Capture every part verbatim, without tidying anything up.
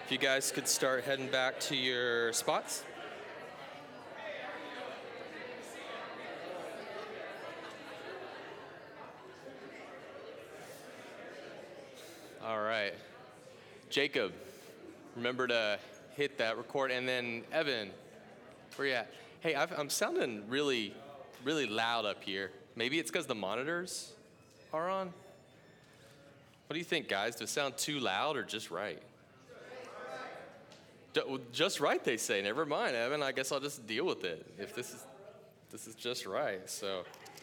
If you guys could start heading back to your spots. All right. Jacob, remember to hit that record. And then Evan, where you at? Hey, I've, I'm sounding really, really loud up here. Maybe it's because the monitors are on. What do you think, guys? Does it sound too loud or just right? Just right, they say. Never mind, Evan. I guess I'll just deal with it if this is this is just right. So,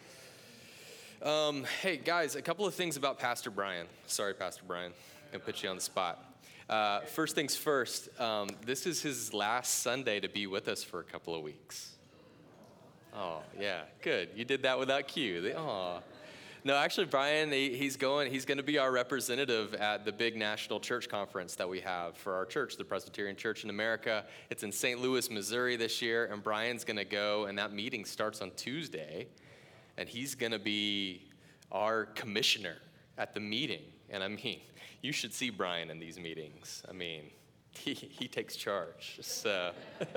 um, hey guys, a couple of things about Pastor Brian. Sorry, Pastor Brian, I'm gonna put you on the spot. Uh, first things first. Um, this is his last Sunday to be with us for a couple of weeks. Oh yeah, good. You did that without cue. They, oh. No, actually, Brian, he, he's going. He's going to be our representative at the big national church conference that we have for our church, the Presbyterian Church in America. It's in Saint Louis, Missouri this year, and Brian's going to go, and that meeting starts on Tuesday, and he's going to be our commissioner at the meeting. And I mean, you should see Brian in these meetings. I mean, he, he takes charge. So.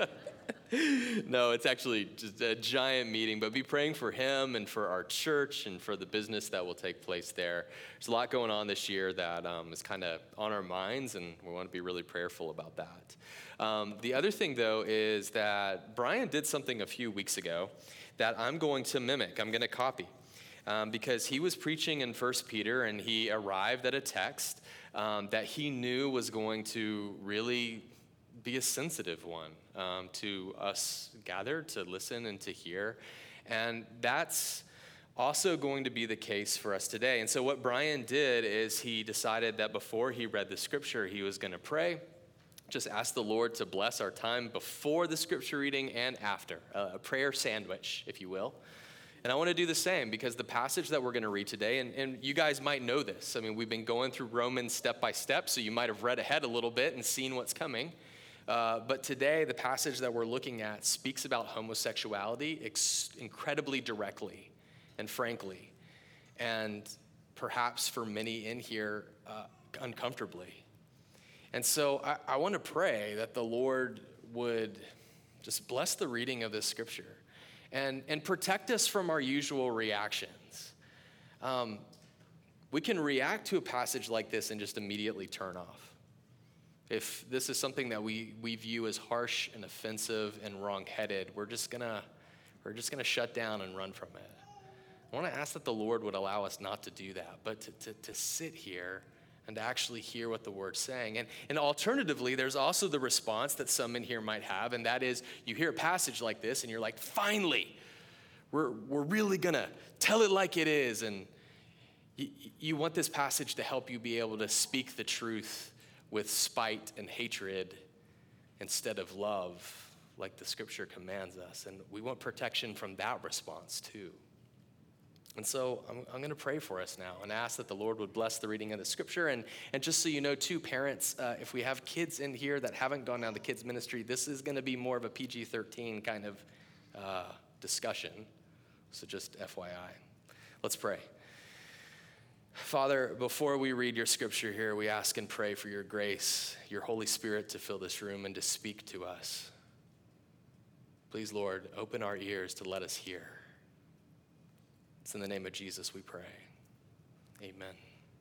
No, it's actually just a giant meeting, but be praying for him and for our church and for the business that will take place there. There's a lot going on this year that um, is kind of on our minds, and we want to be really prayerful about that. Um, the other thing, though, is that Brian did something a few weeks ago that I'm going to mimic. I'm going to copy. Um, because he was preaching in First Peter, and he arrived at a text um, that he knew was going to really be a sensitive one um, to us gathered to listen and to hear. And that's also going to be the case for us today. And so what Brian did is he decided that before he read the scripture, he was going to pray, just ask the Lord to bless our time before the scripture reading and after, a prayer sandwich, if you will. And I want to do the same because the passage that we're going to read today, and, and you guys might know this. I mean, we've been going through Romans step by step, so you might have read ahead a little bit and seen what's coming. Uh, but today, the passage that we're looking at speaks about homosexuality ex- incredibly directly and frankly, and perhaps for many in here, uh, uncomfortably. And so I, I want to pray that the Lord would just bless the reading of this scripture and, and protect us from our usual reactions. Um, we can react to a passage like this and just immediately turn off. If this is something that we, we view as harsh and offensive and wrong-headed, we're just gonna we're just gonna shut down and run from it. I want to ask that the Lord would allow us not to do that, but to, to, to sit here and to actually hear what the Word's saying. And, and alternatively, there's also the response that some in here might have, and that is you hear a passage like this and you're like, finally, we're we're really gonna tell it like it is. And you, you want this passage to help you be able to speak the truth with spite and hatred instead of love, like the scripture commands us. And we want protection from that response too. And so I'm, I'm going to pray for us now and ask that the Lord would bless the reading of the scripture. And, and just so you know too, parents, uh, if we have kids in here that haven't gone down to kids ministry, this is going to be more of a P G thirteen kind of uh, discussion. So just F Y I. Let's pray. Father, before we read your scripture here, we ask and pray for your grace, your Holy Spirit to fill this room and to speak to us. Please, Lord, open our ears to let us hear. It's in the name of Jesus we pray. Amen.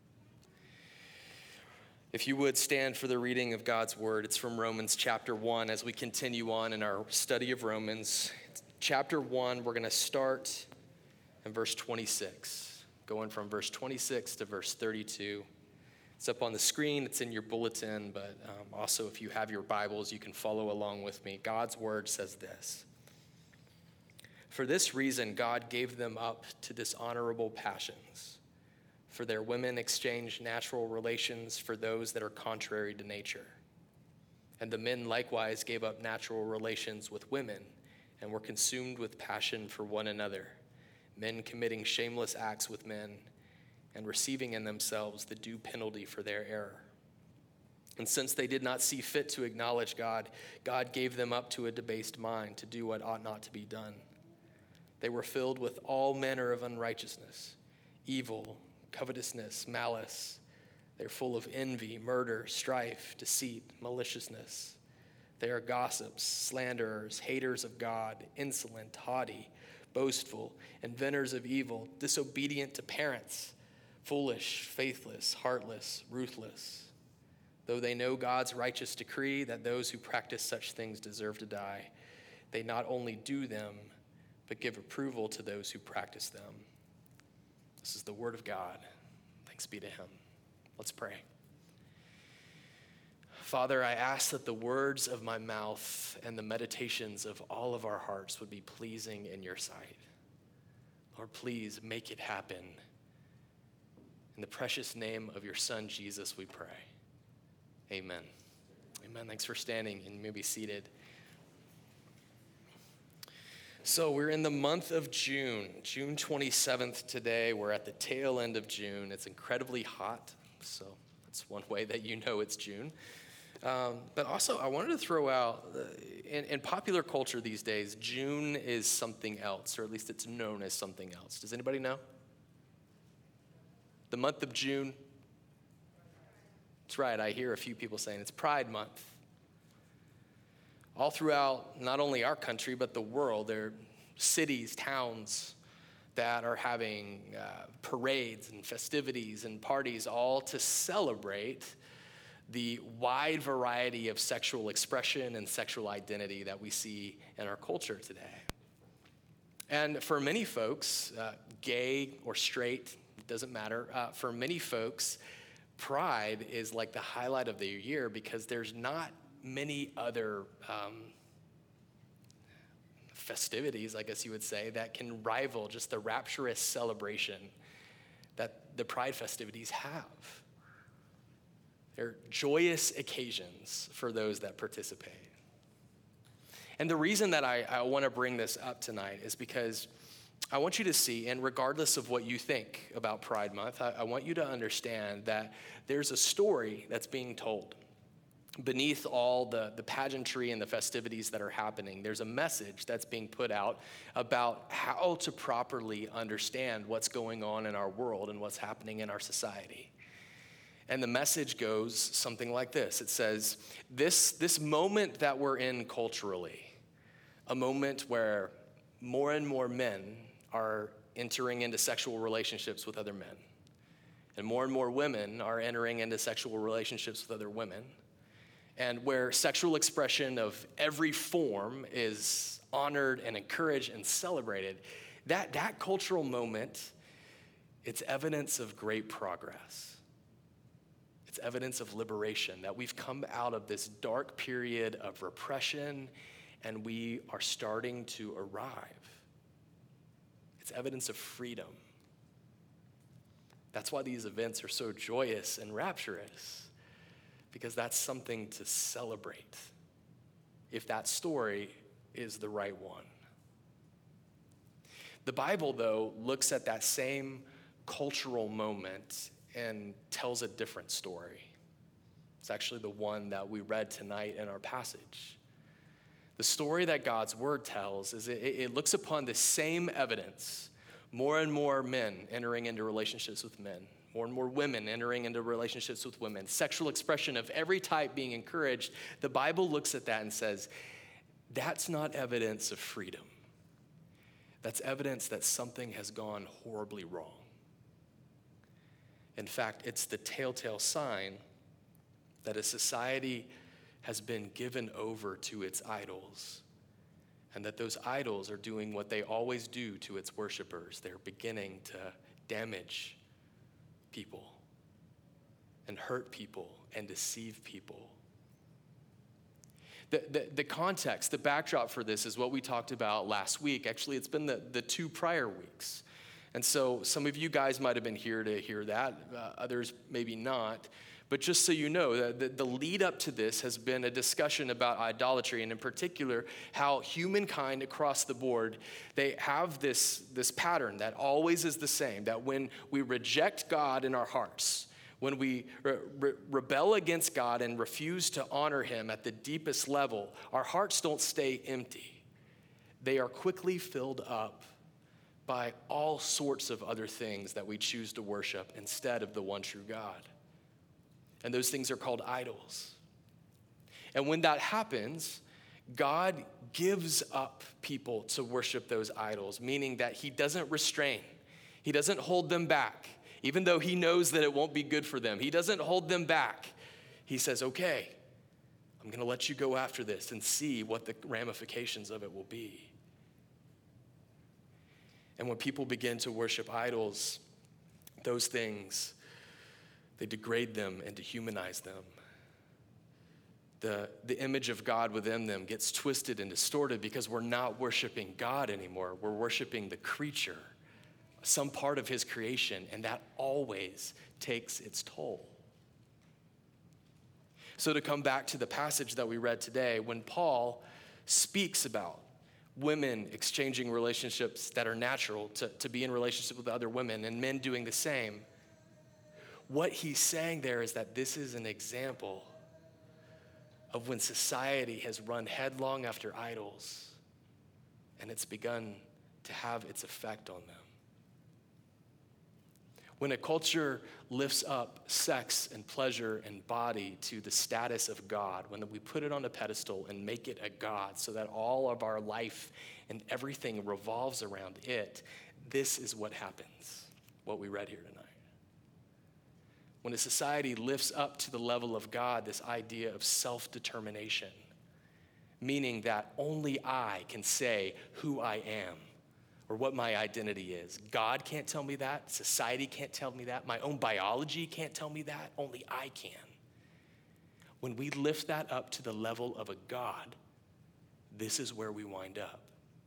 If you would stand for the reading of God's word, it's from Romans chapter one as we continue on in our study of Romans. Chapter one, we're going to start in verse twenty-six. Going from verse twenty-six to verse thirty-two. It's up on the screen, it's in your bulletin, but um, also if you have your Bibles, you can follow along with me. God's word says this. For this reason, God gave them up to dishonorable passions. For their women exchanged natural relations for those that are contrary to nature. And the men likewise gave up natural relations with women and were consumed with passion for one another, men committing shameless acts with men and receiving in themselves the due penalty for their error. And since they did not see fit to acknowledge God, God gave them up to a debased mind to do what ought not to be done. They were filled with all manner of unrighteousness, evil, covetousness, malice. They're full of envy, murder, strife, deceit, maliciousness. They are gossips, slanderers, haters of God, insolent, haughty, boastful, inventors of evil, disobedient to parents, foolish, faithless, heartless, ruthless. Though they know God's righteous decree that those who practice such things deserve to die, they not only do them, but give approval to those who practice them. This is the word of God. Thanks be to him. Let's pray. Father, I ask that the words of my mouth and the meditations of all of our hearts would be pleasing in your sight. Lord, please make it happen. In the precious name of your Son, Jesus, we pray. Amen. Amen. Thanks for standing, and you may be seated. So we're in the month of June, June twenty-seventh today. We're at the tail end of June. It's incredibly hot, so that's one way that you know it's June. Um, but also, I wanted to throw out, uh, in, in popular culture these days, June is something else, or at least it's known as something else. Does anybody know? The month of June? That's right, I hear a few people saying it's Pride Month. All throughout not only our country, but the world, there are cities, towns that are having uh, parades and festivities and parties all to celebrate the wide variety of sexual expression and sexual identity that we see in our culture today. And for many folks, uh, gay or straight, it doesn't matter. Uh, for many folks, Pride is like the highlight of the year because there's not many other um, festivities, I guess you would say, that can rival just the rapturous celebration that the Pride festivities have. They're joyous occasions for those that participate. And the reason that I, I want to bring this up tonight is because I want you to see, and regardless of what you think about Pride Month, I, I want you to understand that there's a story that's being told. Beneath all the, the pageantry and the festivities that are happening, there's a message that's being put out about how to properly understand what's going on in our world and what's happening in our society. And the message goes something like this. It says, this, this moment that we're in culturally, a moment where more and more men are entering into sexual relationships with other men, and more and more women are entering into sexual relationships with other women, and where sexual expression of every form is honored and encouraged and celebrated, that, that cultural moment, it's evidence of great progress. It's evidence of liberation, that we've come out of this dark period of repression and we are starting to arrive. It's evidence of freedom. That's why these events are so joyous and rapturous, because that's something to celebrate if that story is the right one. The Bible, though, looks at that same cultural moment and tells a different story. It's actually the one that we read tonight in our passage. The story that God's word tells is it, it looks upon the same evidence, more and more men entering into relationships with men, more and more women entering into relationships with women, sexual expression of every type being encouraged. The Bible looks at that and says, that's not evidence of freedom. That's evidence that something has gone horribly wrong. In fact, it's the telltale sign that a society has been given over to its idols, and that those idols are doing what they always do to its worshipers. They're beginning to damage people and hurt people and deceive people. The, the, the context, the backdrop for this is what we talked about last week. Actually, it's been the, the two prior weeks. And so some of you guys might have been here to hear that, uh, others maybe not. But just so you know, the, the lead up to this has been a discussion about idolatry, and in particular, how humankind across the board, they have this, this pattern that always is the same, that when we reject God in our hearts, when we re- re- rebel against God and refuse to honor him at the deepest level, our hearts don't stay empty. They are quickly filled up by all sorts of other things that we choose to worship instead of the one true God. And those things are called idols. And when that happens, God gives up people to worship those idols, meaning that he doesn't restrain. He doesn't hold them back, even though he knows that it won't be good for them. He doesn't hold them back. He says, okay, I'm going to let you go after this and see what the ramifications of it will be. And when people begin to worship idols, those things, they degrade them and dehumanize them. The, the image of God within them gets twisted and distorted because we're not worshiping God anymore. We're worshiping the creature, some part of his creation, and that always takes its toll. So to come back to the passage that we read today, when Paul speaks about women exchanging relationships that are natural to, to be in relationship with other women and men doing the same, what he's saying there is that this is an example of when society has run headlong after idols and it's begun to have its effect on them. When a culture lifts up sex and pleasure and body to the status of God, when we put it on a pedestal and make it a God so that all of our life and everything revolves around it, this is what happens, what we read here tonight. When a society lifts up to the level of God this idea of self-determination, meaning that only I can say who I am or what my identity is. God can't tell me that. Society can't tell me that. My own biology can't tell me that. Only I can. When we lift that up to the level of a God, this is where we wind up.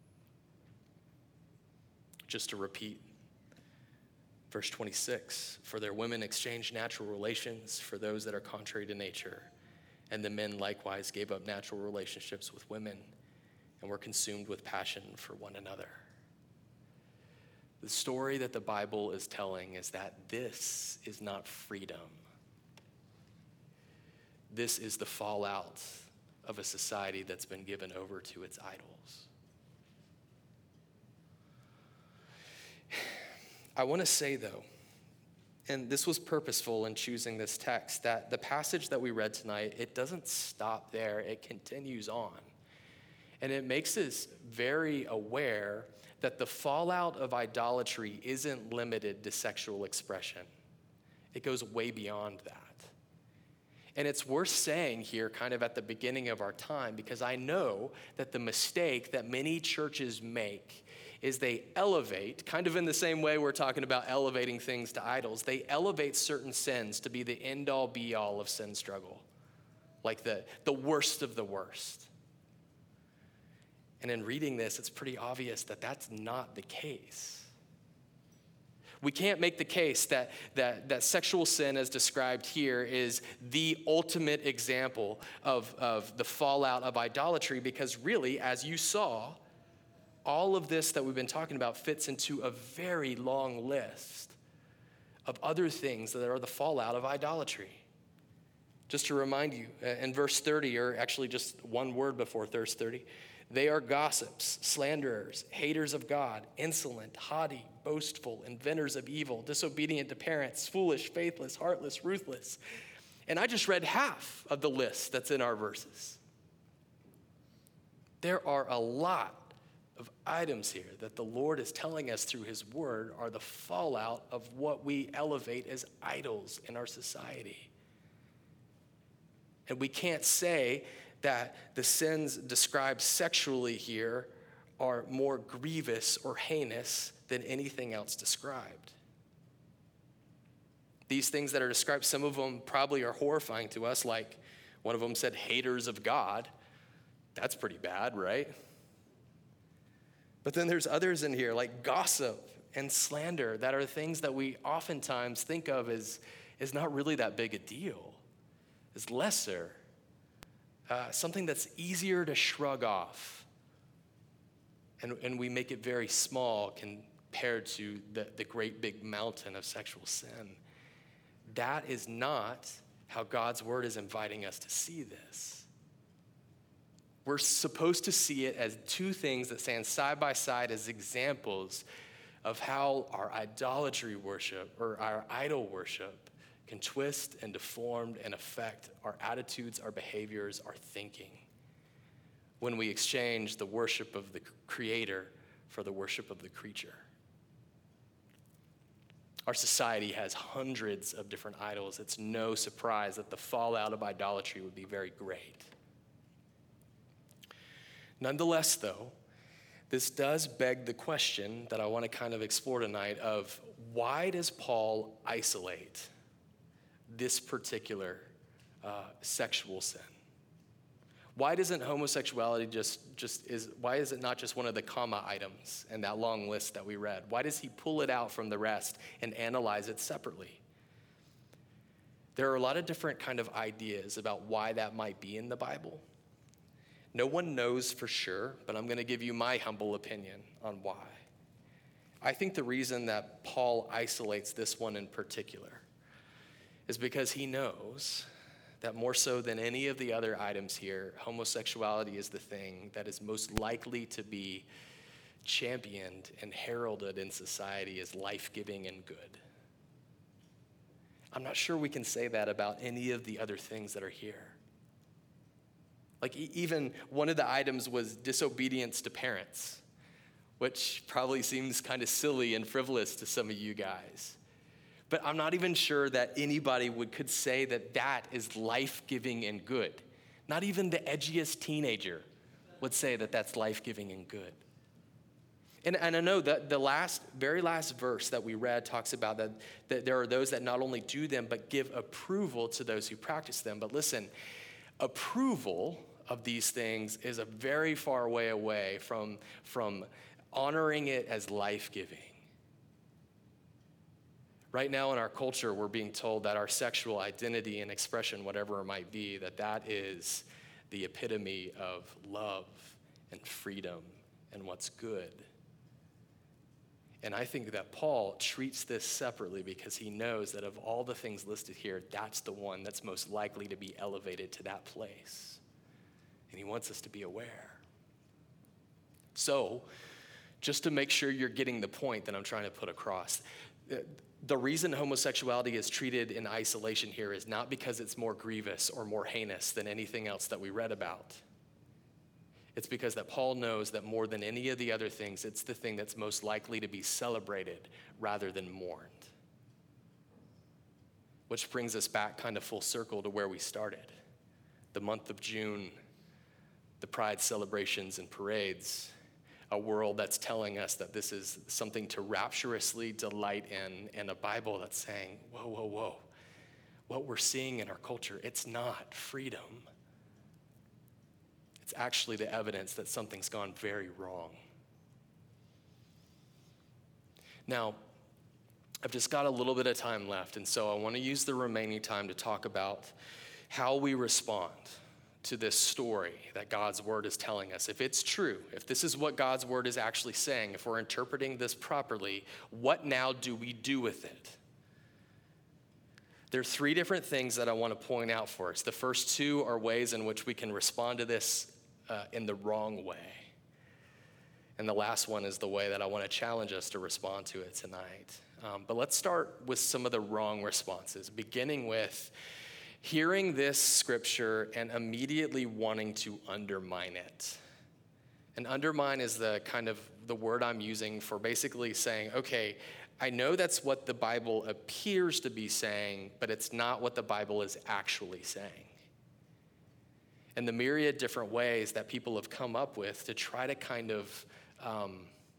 Just to repeat, verse twenty-six, for their women exchanged natural relations for those that are contrary to nature, and the men likewise gave up natural relationships with women and were consumed with passion for one another. The story that the Bible is telling is that this is not freedom. This is the fallout of a society that's been given over to its idols. I want to say, though, and this was purposeful in choosing this text, that the passage that we read tonight, it doesn't stop there. It continues on. And it makes us very aware that the fallout of idolatry isn't limited to sexual expression. It goes way beyond that. And it's worth saying here kind of at the beginning of our time, because I know that the mistake that many churches make is they elevate, kind of in the same way we're talking about elevating things to idols, they elevate certain sins to be the end-all be-all of sin struggle, like the, the worst of the worst. And in reading this, it's pretty obvious that that's not the case. We can't make the case that, that, that sexual sin as described here is the ultimate example of, of the fallout of idolatry, because really, as you saw, all of this that we've been talking about fits into a very long list of other things that are the fallout of idolatry. Just to remind you, in verse thirty, or actually just one word before verse thirty, they are gossips, slanderers, haters of God, insolent, haughty, boastful, inventors of evil, disobedient to parents, foolish, faithless, heartless, ruthless. And I just read half of the list that's in our verses. There are a lot of items here that the Lord is telling us through his word are the fallout of what we elevate as idols in our society. And we can't say that the sins described sexually here are more grievous or heinous than anything else described. These things that are described, some of them probably are horrifying to us, like one of them said haters of God. That's pretty bad, right? But then there's others in here like gossip and slander that are things that we oftentimes think of as, as not really that big a deal, as lesser. Uh, something that's easier to shrug off. And, and we make it very small compared to the, the great big mountain of sexual sin. That is not how God's word is inviting us to see this. We're supposed to see it as two things that stand side by side as examples of how our idolatry worship or our idol worship can twist and deform and affect our attitudes, our behaviors, our thinking when we exchange the worship of the Creator for the worship of the creature. Our society has hundreds of different idols. It's no surprise that the fallout of idolatry would be very great. Nonetheless, though, this does beg the question that I want to kind of explore tonight of why does Paul isolate this particular uh, sexual sin? Why doesn't homosexuality just, just is, why is it not just one of the comma items in that long list that we read? Why does he pull it out from the rest and analyze it separately? There are a lot of different kind of ideas about why that might be in the Bible. No one knows for sure, but I'm going to give you my humble opinion on why. I think the reason that Paul isolates this one in particular is because he knows that more so than any of the other items here, homosexuality is the thing that is most likely to be championed and heralded in society as life-giving and good. I'm not sure we can say that about any of the other things that are here. Like even one of the items was disobedience to parents, which probably seems kind of silly and frivolous to some of you guys. But I'm not even sure that anybody would could say that that is life-giving and good. Not even the edgiest teenager would say that that's life-giving and good. And, and I know that the last, very last verse that we read talks about that, that there are those that not only do them, but give approval to those who practice them. But listen, approval of these things is a very far way away from, from honoring it as life-giving. Right now in our culture, we're being told that our sexual identity and expression, whatever it might be, that that is the epitome of love and freedom and what's good. And I think that Paul treats this separately because he knows that of all the things listed here, that's the one that's most likely to be elevated to that place. And he wants us to be aware. So, just to make sure you're getting the point that I'm trying to put across, the reason homosexuality is treated in isolation here is not because it's more grievous or more heinous than anything else that we read about. It's because that Paul knows that more than any of the other things, it's the thing that's most likely to be celebrated rather than mourned. Which brings us back kind of full circle to where we started. The month of June, the pride celebrations and parades, a world that's telling us that this is something to rapturously delight in, and a Bible that's saying, whoa, whoa, whoa. What we're seeing in our culture, it's not freedom. It's actually the evidence that something's gone very wrong. Now, I've just got a little bit of time left, and so I want to use the remaining time to talk about how we respond to this story that God's word is telling us. If it's true, if this is what God's word is actually saying, if we're interpreting this properly, what now do we do with it? There are three different things that I want to point out for us. The first two are ways in which we can respond to this uh, in the wrong way. And the last one is the way that I want to challenge us to respond to it tonight. Um, but let's start with some of the wrong responses, beginning with hearing this scripture and immediately wanting to undermine it. And undermine is the kind of the word I'm using for basically saying, okay, I know that's what the Bible appears to be saying, but it's not what the Bible is actually saying. And the myriad different ways that people have come up with to try to kind of, um,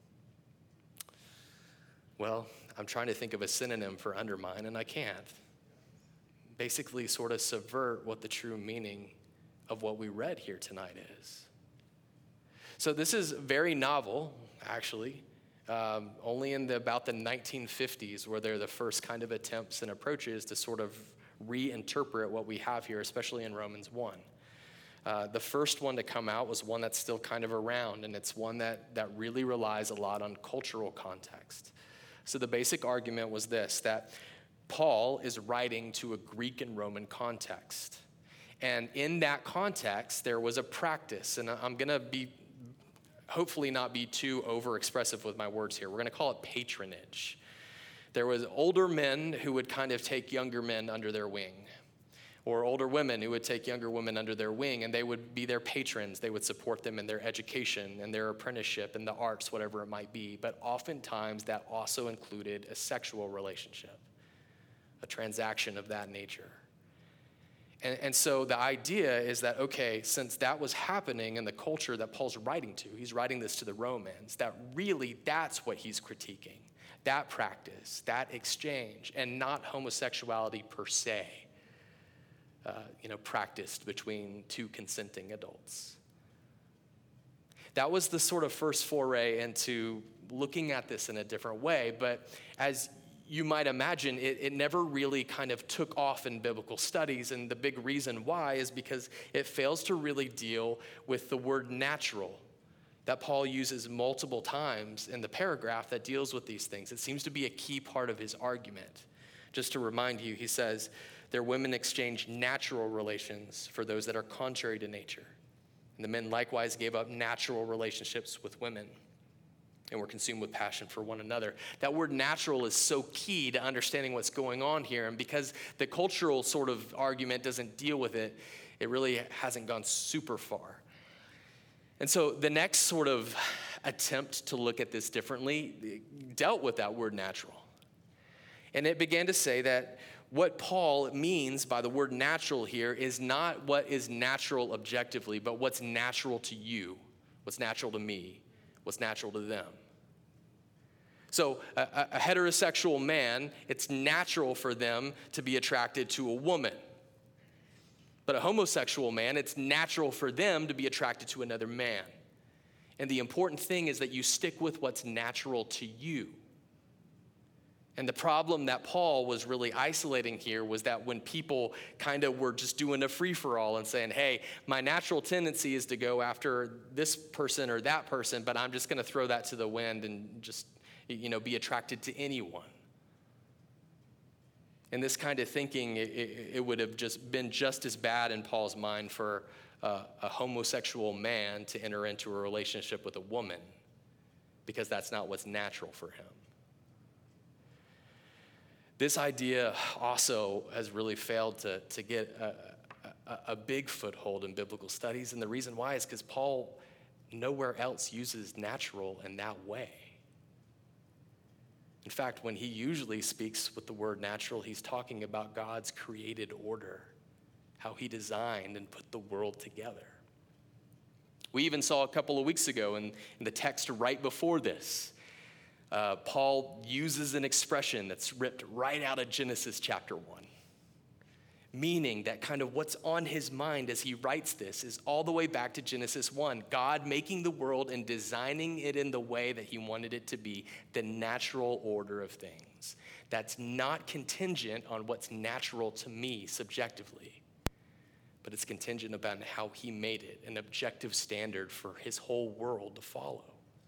well, I'm trying to think of a synonym for undermine, and I can't. Basically sort of subvert what the true meaning of what we read here tonight is. So this is very novel, actually, um, only in the, about the nineteen fifties where they're the first kind of attempts and approaches to sort of reinterpret what we have here, especially in Romans one. Uh, the first one to come out was one that's still kind of around, and it's one that, that really relies a lot on cultural context. So the basic argument was this, that Paul is writing to a Greek and Roman context. And in that context, there was a practice, and I'm going to be, hopefully not be too over-expressive with my words here. We're going to call it patronage. There was older men who would kind of take younger men under their wing, or older women who would take younger women under their wing, and they would be their patrons. They would support them in their education and their apprenticeship in the arts, whatever it might be. But oftentimes that also included a sexual relationship, a transaction of that nature. And, and so the idea is that, okay, since that was happening in the culture that Paul's writing to, he's writing this to the Romans, that really that's what he's critiquing, that practice, that exchange, and not homosexuality per se, uh, you know, practiced between two consenting adults. That was the sort of first foray into looking at this in a different way, but as you might imagine, it, it never really kind of took off in biblical studies, and the big reason why is because it fails to really deal with the word natural that Paul uses multiple times in the paragraph that deals with these things. It seems to be a key part of his argument. Just to remind you, he says, their women exchange natural relations for those that are contrary to nature. And the men likewise gave up natural relationships with women and were consumed with passion for one another. That word natural is so key to understanding what's going on here. And because the cultural sort of argument doesn't deal with it, it really hasn't gone super far. And so the next sort of attempt to look at this differently dealt with that word natural. And it began to say that what Paul means by the word natural here is not what is natural objectively, but what's natural to you, what's natural to me, what's natural to them. So a, a heterosexual man, it's natural for them to be attracted to a woman. But a homosexual man, it's natural for them to be attracted to another man. And the important thing is that you stick with what's natural to you. And the problem that Paul was really isolating here was that when people kind of were just doing a free-for-all and saying, hey, my natural tendency is to go after this person or that person, but I'm just going to throw that to the wind and just, you know, be attracted to anyone. And this kind of thinking, it, it, it would have just been just as bad in Paul's mind for uh, a homosexual man to enter into a relationship with a woman, because that's not what's natural for him. This idea also has really failed to, to get a, a, a big foothold in biblical studies, and the reason why is because Paul nowhere else uses natural in that way. In fact, when he usually speaks with the word natural, he's talking about God's created order, how he designed and put the world together. We even saw a couple of weeks ago in, in the text right before this, uh, Paul uses an expression that's ripped right out of Genesis chapter one, meaning that kind of what's on his mind as he writes this is all the way back to Genesis one, God making the world and designing it in the way that he wanted it to be, the natural order of things. That's not contingent on what's natural to me subjectively, but it's contingent upon how he made it, an objective standard for his whole world to follow.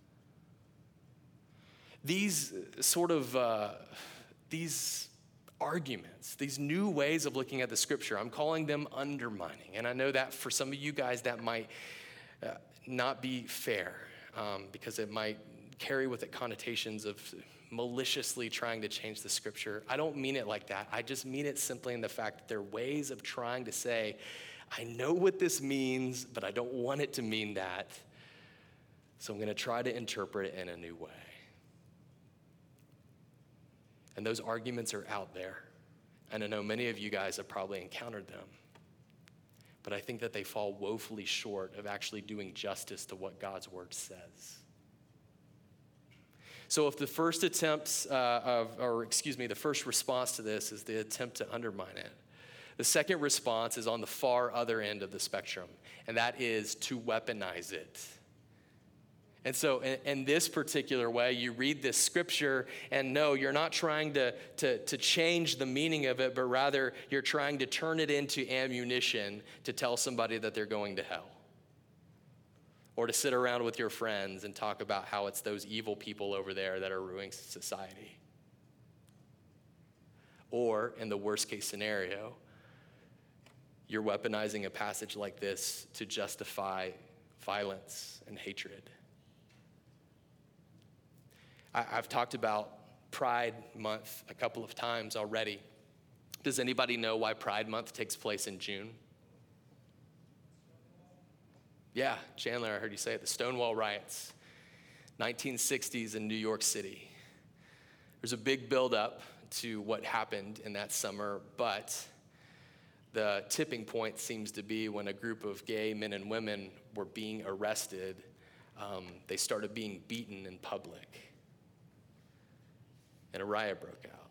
These sort of, uh, these arguments, these new ways of looking at the scripture, I'm calling them undermining. And I know that for some of you guys that might uh, not be fair, um, because it might carry with it connotations of maliciously trying to change the scripture. I don't mean it like that. I just mean it simply in the fact that they're ways of trying to say, I know what this means, but I don't want it to mean that. So I'm going to try to interpret it in a new way. And those arguments are out there. And I know many of you guys have probably encountered them. But I think that they fall woefully short of actually doing justice to what God's word says. So if the first attempts uh, of, or excuse me, the first response to this is the attempt to undermine it, the second response is on the far other end of the spectrum, and that is to weaponize it. And so in, in this particular way, you read this scripture, and no, you're not trying to, to, to change the meaning of it, but rather you're trying to turn it into ammunition to tell somebody that they're going to hell. Or to sit around with your friends and talk about how it's those evil people over there that are ruining society. Or, in the worst case scenario, you're weaponizing a passage like this to justify violence and hatred. I've talked about Pride Month a couple of times already. Does anybody know why Pride Month takes place in June? Yeah, Chandler, I heard you say it. The Stonewall Riots, nineteen sixties in New York City. There's a big buildup to what happened in that summer, but the tipping point seems to be when a group of gay men and women were being arrested. Um, they started being beaten in public, and a riot broke out.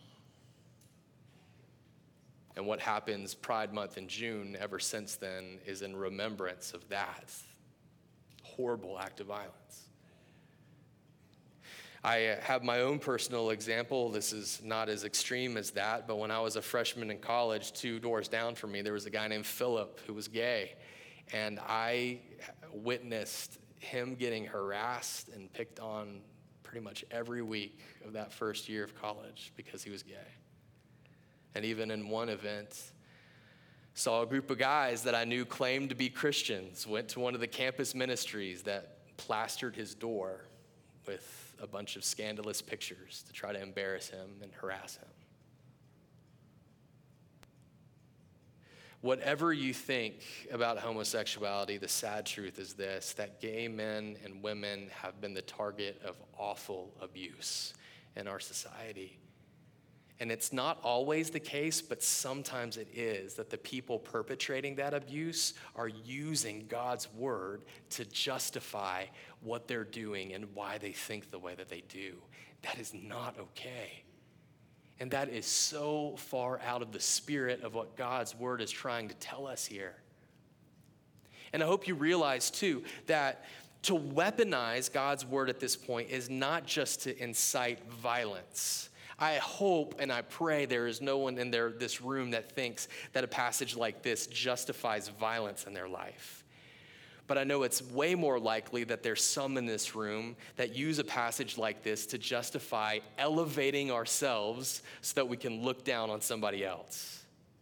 And what happens Pride Month in June ever since then is in remembrance of that horrible act of violence. I have my own personal example. This is not as extreme as that, but when I was a freshman in college, two doors down from me, there was a guy named Philip who was gay. And I witnessed him getting harassed and picked on pretty much every week of that first year of college because he was gay. And even in one event, saw a group of guys that I knew claimed to be Christians, went to one of the campus ministries that plastered his door with a bunch of scandalous pictures to try to embarrass him and harass him. Whatever you think about homosexuality, the sad truth is this, that gay men and women have been the target of awful abuse in our society. And it's not always the case, but sometimes it is, that the people perpetrating that abuse are using God's word to justify what they're doing and why they think the way that they do. That is not okay. And that is so far out of the spirit of what God's word is trying to tell us here. And I hope you realize, too, that to weaponize God's word at this point is not just to incite violence. I hope and I pray there is no one in there, this room that thinks that a passage like this justifies violence in their life. But I know it's way more likely that there's some in this room that use a passage like this to justify elevating ourselves so that we can look down on somebody else.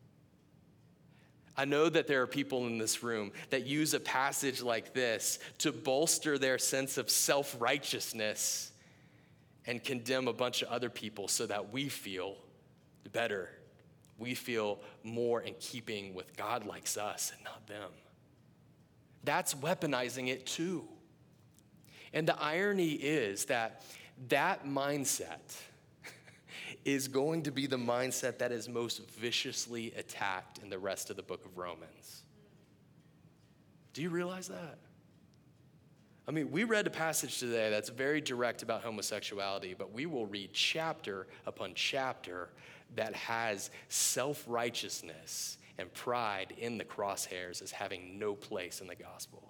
I know that there are people in this room that use a passage like this to bolster their sense of self-righteousness and condemn a bunch of other people so that we feel better. We feel more in keeping with God likes us and not them. That's weaponizing it too. And the irony is that that mindset is going to be the mindset that is most viciously attacked in the rest of the book of Romans. Do you realize that? I mean, we read a passage today that's very direct about homosexuality, but we will read chapter upon chapter that has self-righteousness and pride in the crosshairs as having no place in the gospel.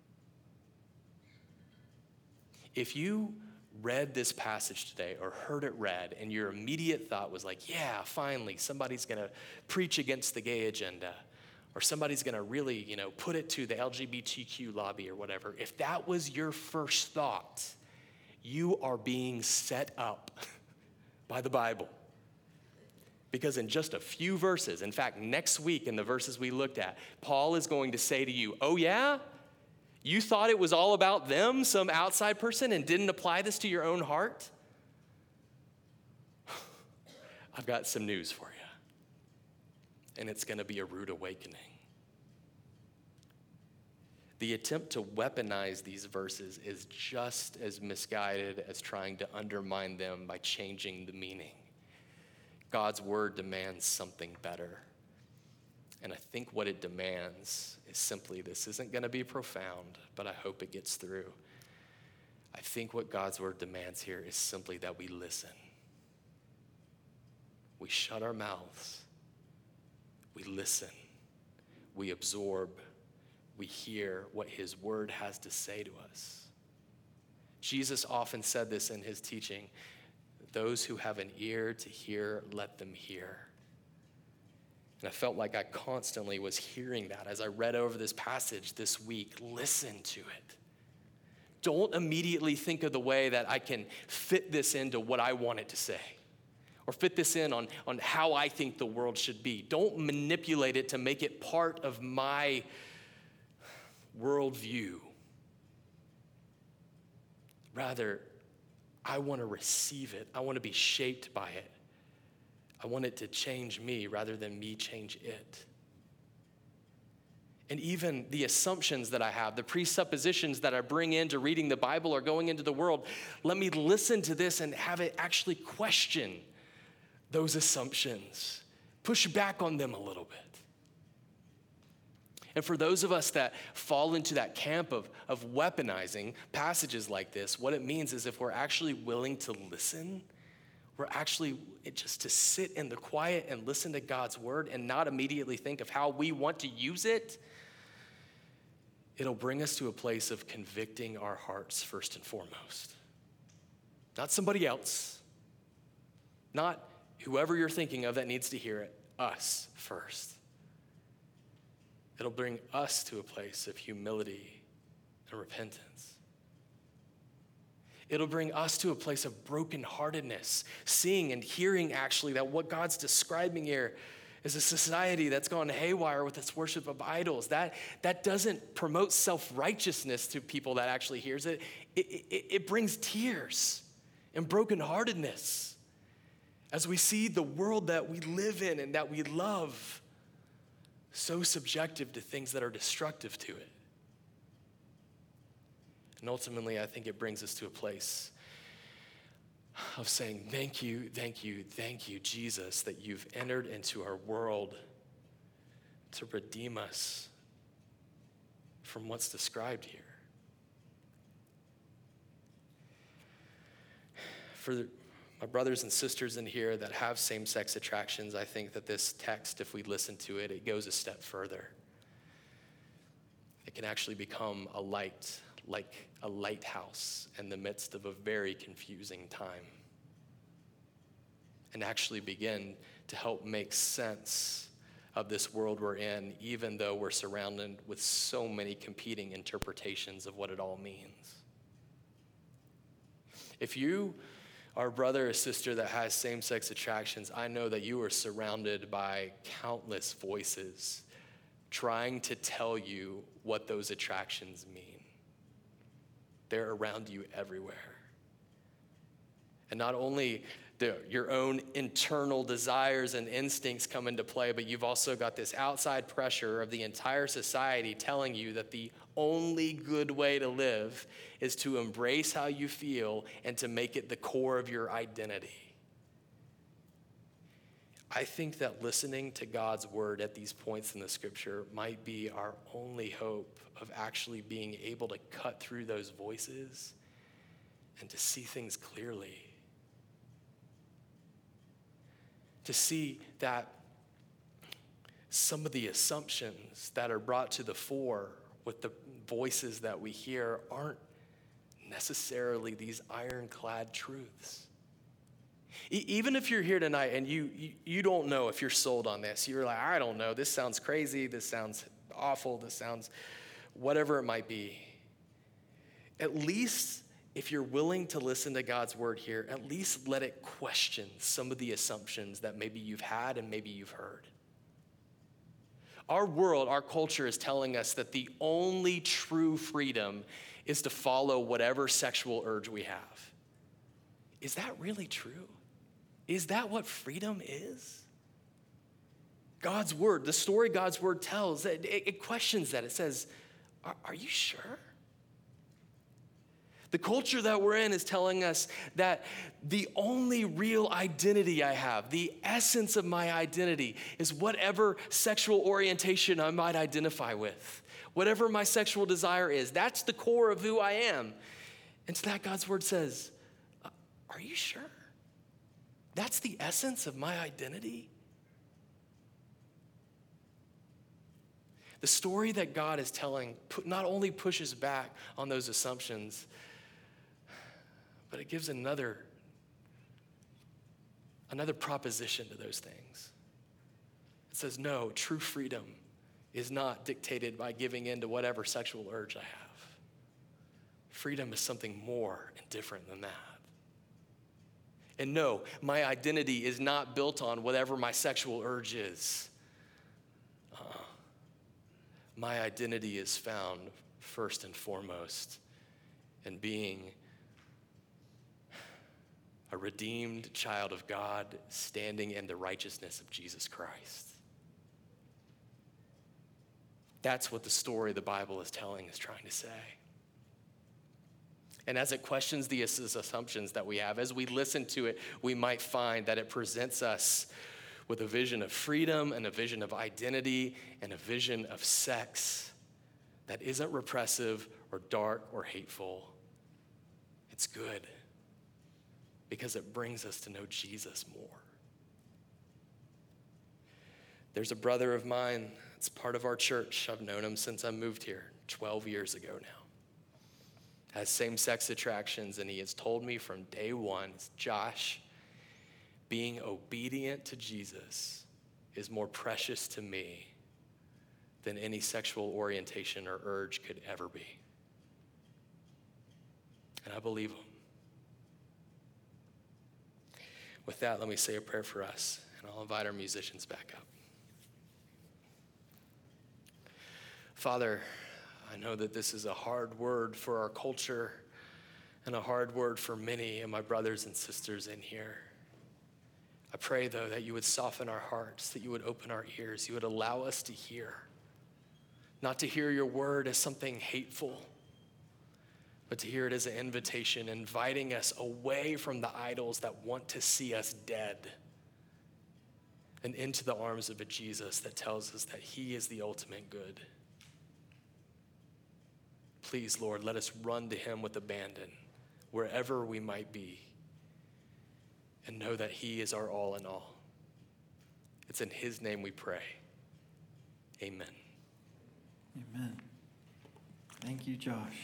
If you read this passage today or heard it read and your immediate thought was like, yeah, finally, somebody's going to preach against the gay agenda, or somebody's gonna really, you know, put it to the L G B T Q lobby or whatever, if that was your first thought, you are being set up by the Bible. Because in just a few verses, in fact, next week in the verses we looked at, Paul is going to say to you, oh yeah? You thought it was all about them, some outside person, and didn't apply this to your own heart? I've got some news for you. And it's going to be a rude awakening. The attempt to weaponize these verses is just as misguided as trying to undermine them by changing the meaning. God's word demands something better. And I think what it demands is simply, this isn't going to be profound, but I hope it gets through. I think what God's word demands here is simply that we listen. We shut our mouths. We listen, we absorb, we hear what his word has to say to us. Jesus often said this in his teaching, those who have an ear to hear, let them hear. And I felt like I constantly was hearing that as I read over this passage this week. Listen to it. Don't immediately think of the way that I can fit this into what I want it to say, or fit this in on, on how I think the world should be. Don't manipulate it to make it part of my worldview. Rather, I want to receive it. I want to be shaped by it. I want it to change me rather than me change it. And even the assumptions that I have, the presuppositions that I bring into reading the Bible or going into the world, let me listen to this and have it actually question those assumptions, push back on them a little bit. And for those of us that fall into that camp of, of weaponizing passages like this, what it means is if we're actually willing to listen, we're actually just to sit in the quiet and listen to God's word and not immediately think of how we want to use it, it'll bring us to a place of convicting our hearts first and foremost. Not somebody else, not whoever you're thinking of that needs to hear it, us first. It'll bring us to a place of humility and repentance. It'll bring us to a place of brokenheartedness, seeing and hearing actually that what God's describing here is a society that's gone haywire with its worship of idols. That, that doesn't promote self-righteousness to people that actually hears it. It, it. it brings tears and brokenheartedness as we see the world that we live in and that we love so subjective to things that are destructive to it. And ultimately, I think it brings us to a place of saying, thank you, thank you, thank you, Jesus, that you've entered into our world to redeem us from what's described here. For the, my brothers and sisters in here that have same-sex attractions, I think that this text, if we listen to it, it goes a step further. It can actually become a light, like a lighthouse in the midst of a very confusing time, and actually begin to help make sense of this world we're in, even though we're surrounded with so many competing interpretations of what it all means. If you are a brother or sister that has same-sex attractions, I know that you are surrounded by countless voices trying to tell you what those attractions mean. They're around you everywhere. And not only do your own internal desires and instincts come into play, but you've also got this outside pressure of the entire society telling you that the only good way to live is to embrace how you feel and to make it the core of your identity. I think that listening to God's word at these points in the scripture might be our only hope of actually being able to cut through those voices and to see things clearly. To see that some of the assumptions that are brought to the fore with the voices that we hear aren't necessarily these ironclad truths. E- even if you're here tonight and you, you you don't know if you're sold on this, you're like, I don't know, this sounds crazy, this sounds awful, this sounds whatever it might be. At least if you're willing to listen to God's word here, at least let it question some of the assumptions that maybe you've had and maybe you've heard. Our world, our culture is telling us that the only true freedom is to follow whatever sexual urge we have. Is that really true? Is that what freedom is? God's word, the story God's word tells, it, it questions that. It says, are, are you sure? The culture that we're in is telling us that the only real identity I have, the essence of my identity, is whatever sexual orientation I might identify with. Whatever my sexual desire is, that's the core of who I am. And to that, God's word says, are you sure? That's the essence of my identity? The story that God is telling not only pushes back on those assumptions, but it gives another, another proposition to those things. It says, no, true freedom is not dictated by giving in to whatever sexual urge I have. Freedom is something more and different than that. And no, my identity is not built on whatever my sexual urge is. Uh, my identity is found first and foremost in being a redeemed child of God standing in the righteousness of Jesus Christ. That's what the story the Bible is telling is trying to say. And as it questions the assumptions that we have, as we listen to it, we might find that it presents us with a vision of freedom and a vision of identity and a vision of sex that isn't repressive or dark or hateful. It's good because it brings us to know Jesus more. There's a brother of mine that's part of our church. I've known him since I moved here twelve years ago now. Has same-sex attractions, and he has told me from day one, Josh, being obedient to Jesus is more precious to me than any sexual orientation or urge could ever be. And I believe him. With that, let me say a prayer for us, and I'll invite our musicians back up. Father, I know that this is a hard word for our culture and a hard word for many of my brothers and sisters in here. I pray, though, that you would soften our hearts, that you would open our ears, you would allow us to hear, not to hear your word as something hateful, but to hear it as an invitation, inviting us away from the idols that want to see us dead and into the arms of a Jesus that tells us that he is the ultimate good. Please, Lord, let us run to him with abandon wherever we might be and know that he is our all in all. It's in his name we pray. Amen. Amen. Thank you, Josh.